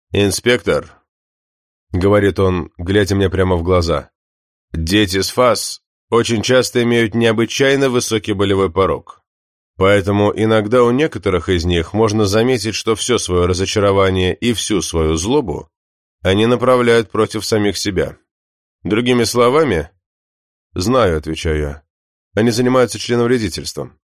«Инспектор», — говорит он, глядя мне прямо в глаза, — «дети с ФАС очень часто имеют необычайно высокий болевой порог. Поэтому иногда у некоторых из них можно заметить, что все свое разочарование и всю свою злобу они направляют против самих себя. Другими словами...» «Знаю», — отвечаю я. «Они занимаются членовредительством».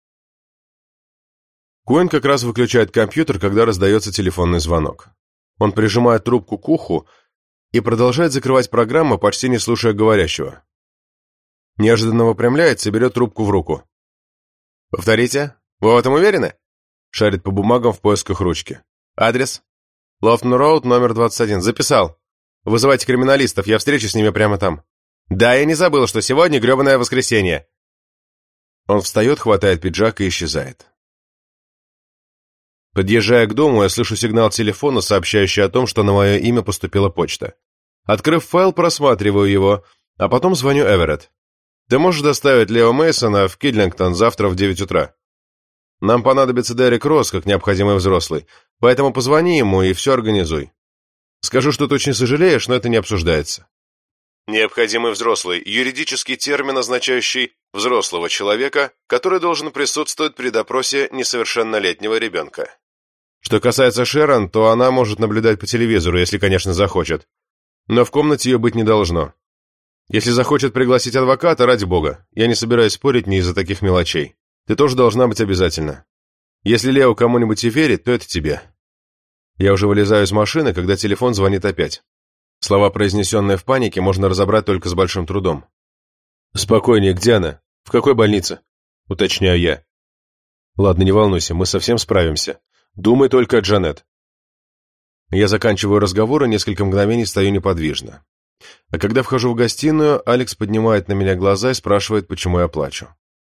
Куин как раз выключает компьютер, когда раздается телефонный звонок. Он прижимает трубку к уху и продолжает закрывать программу, почти не слушая говорящего. Неожиданно выпрямляется и берет трубку в руку. «Повторите? Вы в этом уверены?» Шарит по бумагам в поисках ручки. «Адрес?» «Лофтон-Роуд, номер 21. Записал. Вызывайте криминалистов, я встречусь с ними прямо там». «Да, я не забыл, что сегодня гребаное воскресенье». Он встает, хватает пиджак и исчезает. Подъезжая к дому, я слышу сигнал телефона, сообщающий о том, что на мое имя поступила почта. Открыв файл, просматриваю его, а потом звоню Эверетт. «Ты можешь доставить Лео Мейсона в Кидлингтон завтра в 9 утра? Нам понадобится Дерек Росс, как необходимый взрослый, поэтому позвони ему и все организуй. Скажу, что ты очень сожалеешь, но это не обсуждается». Необходимый взрослый – юридический термин, означающий взрослого человека, который должен присутствовать при допросе несовершеннолетнего ребенка. Что касается Шерон, то она может наблюдать по телевизору, если, конечно, захочет. Но в комнате ее быть не должно. Если захочет пригласить адвоката, ради бога, я не собираюсь спорить ни из-за таких мелочей. Ты тоже должна быть обязательно. Если Лео кому-нибудь и верит, то это тебе. Я уже вылезаю из машины, когда телефон звонит опять. Слова, произнесенные в панике, можно разобрать только с большим трудом. «Спокойнее, где она? В какой больнице?» — уточняю я. «Ладно, не волнуйся, мы совсем справимся. Думай только о Джанет». Я заканчиваю разговор и несколько мгновений стою неподвижно. А когда вхожу в гостиную, Алекс поднимает на меня глаза и спрашивает, почему я плачу.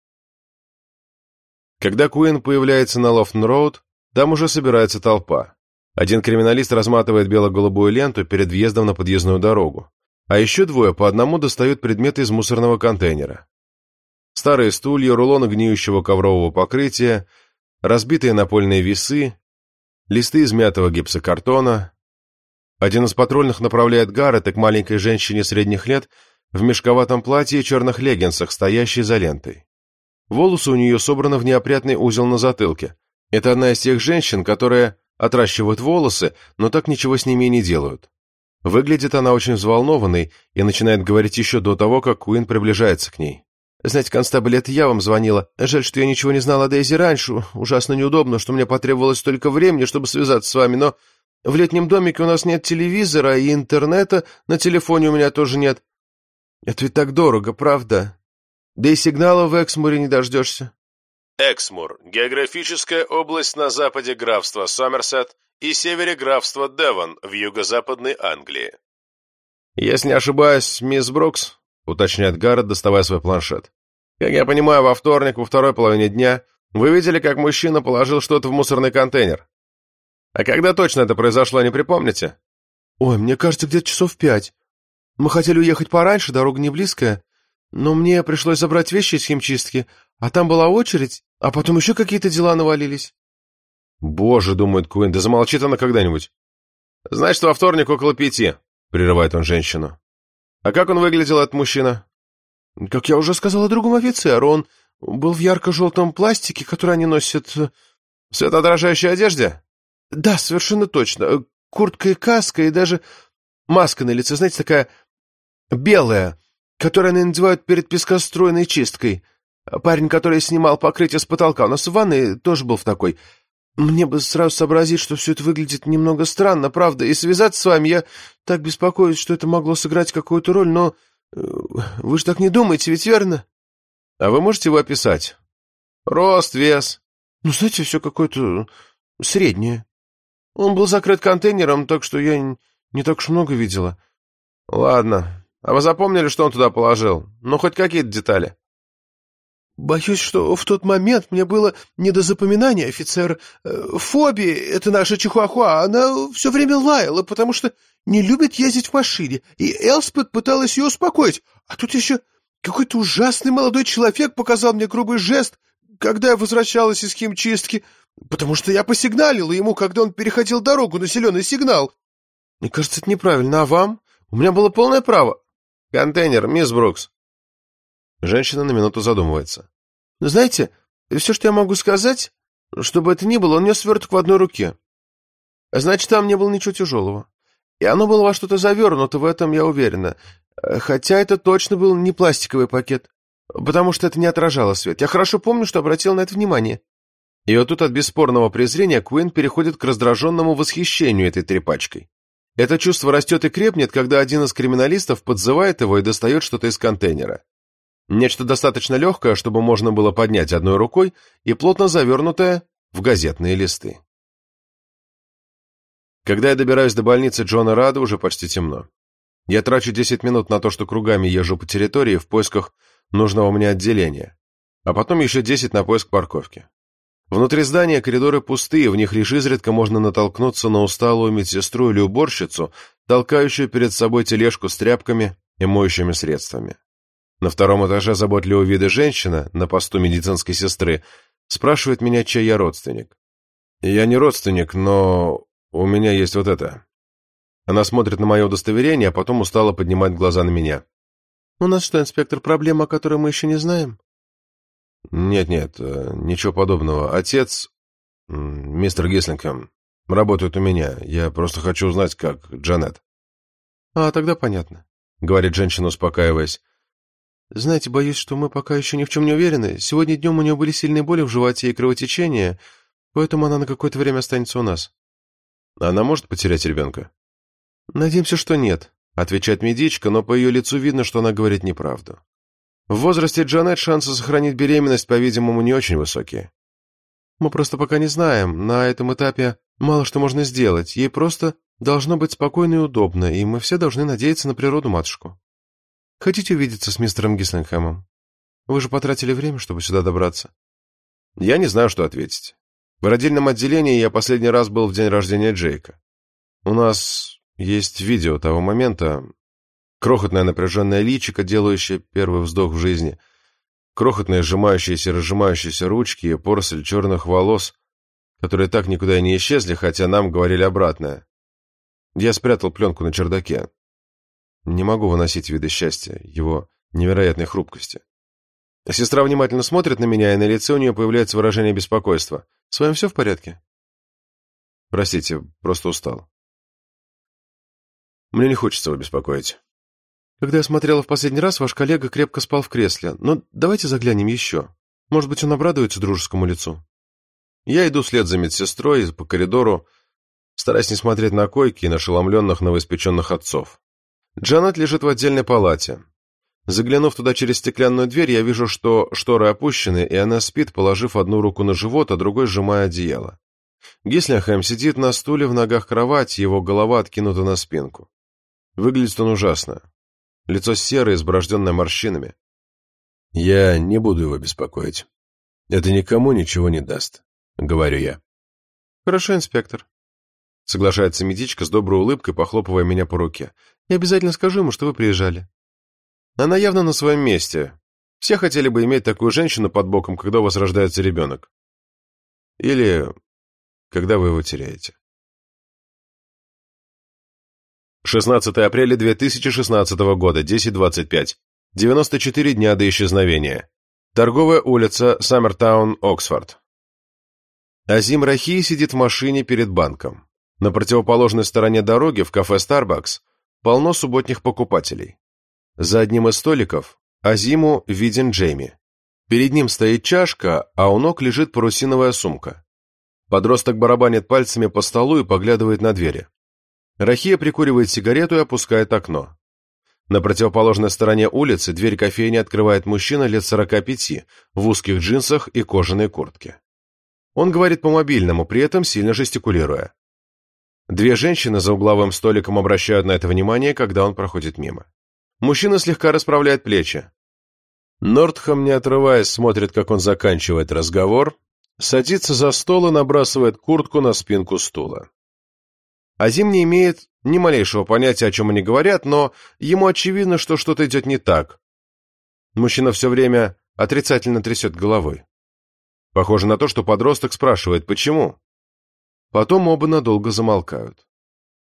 Когда Куин появляется на Лофтон-Роуд, там уже собирается толпа. Один криминалист разматывает бело-голубую ленту перед въездом на подъездную дорогу, а еще двое по одному достают предметы из мусорного контейнера. Старые стулья, рулоны гниющего коврового покрытия, разбитые напольные весы, листы измятого гипсокартона. Один из патрульных направляет Гаррета к маленькой женщине средних лет в мешковатом платье и черных леггинсах, стоящей за лентой. Волосы у нее собраны в неопрятный узел на затылке. Это одна из тех женщин, которые отращивают волосы, но так ничего с ними и не делают. Выглядит она очень взволнованной и начинает говорить еще до того, как Куин приближается к ней. «Знаете, констабль, это я вам звонила. Жаль, что я ничего не знала о Дейзи раньше. Ужасно неудобно, что мне потребовалось столько времени, чтобы связаться с вами, но в летнем домике у нас нет телевизора и интернета, на телефоне у меня тоже нет. Это ведь так дорого, правда? Да и сигнала в Эксмуре не дождешься». Эксмур – географическая область на западе графства Сомерсет и севере графства Девон в юго-западной Англии. «Если не ошибаюсь, мисс Брукс», — уточняет Гаррет, доставая свой планшет. «Как я понимаю, во вторник, во второй половине дня, вы видели, как мужчина положил что-то в мусорный контейнер? А когда точно это произошло, не припомните?» «Ой, мне кажется, где-то часов 5. Мы хотели уехать пораньше, дорога не близкая, но мне пришлось забрать вещи из химчистки, а там была очередь, а потом еще какие-то дела навалились». «Боже», — думает Куин, — «да замолчит она когда-нибудь». «Значит, во вторник около 5», — прерывает он женщину. «А как он выглядел, этот мужчина?» «Как я уже сказала другому офицеру, он был в ярко-желтом пластике, который они носят...» «В светоотражающей одежде?» «Да, совершенно точно. Куртка и каска, и даже маска на лице, знаете, такая белая, которую они надевают перед пескоструйной чисткой. Парень, который снимал покрытие с потолка, у нас в ванной тоже был в такой. Мне бы сразу сообразить, что все это выглядит немного странно, правда, и связаться с вами. Я так беспокоюсь, что это могло сыграть какую-то роль, но вы же так не думаете, ведь верно?» «А вы можете его описать? Рост, вес?» «Ну, знаете, все какое-то среднее. Он был закрыт контейнером, так что я не так уж много видела». «Ладно. А вы запомнили, что он туда положил? Ну, хоть какие-то детали?» «Боюсь, что в тот момент мне было не до запоминания, офицер. Фоби, это наша чихуахуа, она все время лаяла, потому что не любит ездить в машине, и Элспет пыталась ее успокоить. А тут еще какой-то ужасный молодой человек показал мне грубый жест, когда я возвращалась из химчистки, потому что я посигналила ему, когда он переходил дорогу на зеленый сигнал. Мне кажется, это неправильно. А вам? У меня было полное право. Контейнер, мисс Брукс. Женщина на минуту задумывается. Знаете, все, что я могу сказать, чтобы это ни было, он нес сверток в одной руке. Значит, там не было ничего тяжелого. И оно было во что-то завернуто, в этом я уверена. Хотя это точно был не пластиковый пакет, потому что это не отражало свет. Я хорошо помню, что обратил на это внимание. И вот тут от бесспорного презрения Куин переходит к раздраженному восхищению этой тряпачкой. Это чувство растет и крепнет, когда один из криминалистов подзывает его и достает что-то из контейнера. Нечто достаточно легкое, чтобы можно было поднять одной рукой, и плотно завернутое в газетные листы. Когда я добираюсь до больницы Джона Рада, уже почти темно. Я трачу 10 минут на то, что кругами езжу по территории в поисках нужного мне отделения, а потом еще 10 на поиск парковки. Внутри здания коридоры пустые, в них лишь изредка можно натолкнуться на усталую медсестру или уборщицу, толкающую перед собой тележку с тряпками и моющими средствами. На втором этаже заботливого вида женщина, на посту медицинской сестры, спрашивает меня, чей я родственник. Я не родственник, но у меня есть вот это. Она смотрит на мое удостоверение, а потом устало поднимает глаза на меня. У нас что, инспектор, проблема, о которой мы еще не знаем? Нет, ничего подобного. Отец, мистер Гислингхэм, работает у меня. Я просто хочу узнать, как Джанет. Тогда понятно, говорит женщина, успокаиваясь. Знаете, боюсь, что мы пока еще ни в чем не уверены. Сегодня днем у нее были сильные боли в животе и кровотечение, поэтому она на какое-то время останется у нас. Она может потерять ребенка? Надеемся, что нет, отвечает медичка, но по ее лицу видно, что она говорит неправду. В возрасте Джанет шансы сохранить беременность, по-видимому, не очень высокие. Мы просто пока не знаем. На этом этапе мало что можно сделать. Ей просто должно быть спокойно и удобно, и мы все должны надеяться на природу-матушку. Хотите увидеться с мистером Гислингхэмом? Вы же потратили время, чтобы сюда добраться. Я не знаю, что ответить. В родильном отделении я последний раз был в день рождения Джейка. У нас есть видео того момента. Крохотное напряженное личико, делающее первый вздох в жизни. Крохотные сжимающиеся и разжимающиеся ручки и поросль черных волос, которые так никуда и не исчезли, хотя нам говорили обратное. Я спрятал пленку на чердаке. Не могу выносить виды счастья, его невероятной хрупкости. Сестра внимательно смотрит на меня, и на лице у нее появляется выражение беспокойства. «С вами все в порядке?» «Простите, просто устал. Мне не хочется его беспокоить». «Когда я смотрела в последний раз, ваш коллега крепко спал в кресле. Но давайте заглянем еще. Может быть, он обрадуется дружескому лицу». Я иду вслед за медсестрой по коридору, стараясь не смотреть на койки и на ошеломленных новоиспеченных отцов. Джанет лежит в отдельной палате. Заглянув туда через стеклянную дверь, я вижу, что шторы опущены, и она спит, положив одну руку на живот, а другой сжимая одеяло. Гислингхэм сидит на стуле в ногах кровати, его голова откинута на спинку. Выглядит он ужасно. Лицо серое, изборожденное морщинами. «Я не буду его беспокоить. Это никому ничего не даст», — говорю я. «Хорошо, инспектор», — соглашается медичка с доброй улыбкой, похлопывая меня по руке. «Я обязательно скажу ему, что вы приезжали». Она явно на своем месте. Все хотели бы иметь такую женщину под боком, когда у вас рождается ребенок. Или когда вы его теряете. 16 апреля 2016 года, 10:25. 94 дня до исчезновения. Торговая улица, Саммертаун, Оксфорд. Азим Рахи сидит в машине перед банком. На противоположной стороне дороги, в кафе Starbucks, полно субботних покупателей. За одним из столиков Азиму виден Джейми. Перед ним стоит чашка, а у ног лежит парусиновая сумка. Подросток барабанит пальцами по столу и поглядывает на двери. Рахия прикуривает сигарету и опускает окно. На противоположной стороне улицы дверь кофейни открывает мужчина лет 45 в узких джинсах и кожаной куртке. Он говорит по мобильному, при этом сильно жестикулируя. Две женщины за угловым столиком обращают на это внимание, когда он проходит мимо. Мужчина слегка расправляет плечи. Нортхэм, не отрываясь, смотрит, как он заканчивает разговор, садится за стол и набрасывает куртку на спинку стула. Азим не имеет ни малейшего понятия, о чем они говорят, но ему очевидно, что что-то идет не так. Мужчина все время отрицательно трясет головой. Похоже на то, что подросток спрашивает, почему. Потом оба надолго замолкают.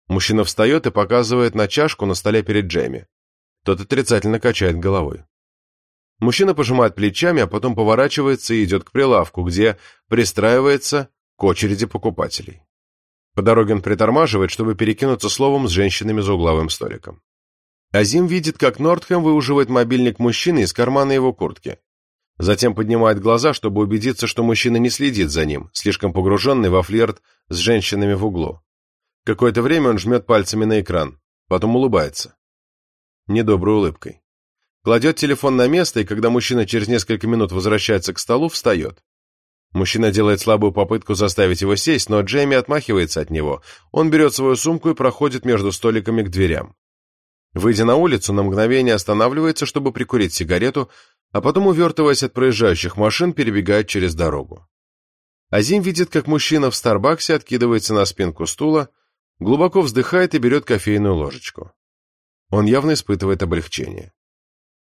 Мужчина встает и показывает на чашку на столе перед Джейми. Тот отрицательно качает головой. Мужчина пожимает плечами, а потом поворачивается и идет к прилавку, где пристраивается к очереди покупателей. По дороге он притормаживает, чтобы перекинуться словом с женщинами за угловым столиком. Азим видит, как Нордхэм выуживает мобильник мужчины из кармана его куртки. Затем поднимает глаза, чтобы убедиться, что мужчина не следит за ним, слишком погруженный во флирт с женщинами в углу. Какое-то время он жмет пальцами на экран, потом улыбается. Недоброй улыбкой. Кладет телефон на место, и когда мужчина через несколько минут возвращается к столу, встает. Мужчина делает слабую попытку заставить его сесть, но Джейми отмахивается от него. Он берет свою сумку и проходит между столиками к дверям. Выйдя на улицу, на мгновение останавливается, чтобы прикурить сигарету, а потом, увертываясь от проезжающих машин, перебегает через дорогу. Азим видит, как мужчина в Старбаксе откидывается на спинку стула, глубоко вздыхает и берет кофейную ложечку. Он явно испытывает облегчение.